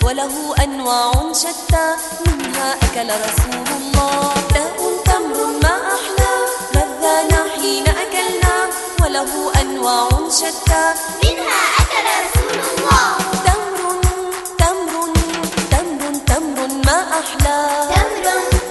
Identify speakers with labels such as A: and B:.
A: وله أنواع شتى منها أكل رسول الله. داء تمر ما أحلى لذانا حين أكلنا وله أنواع شتى
B: منها أكل رسول الله.
A: تمر تمر تمر تمر ما أحلى
B: تمر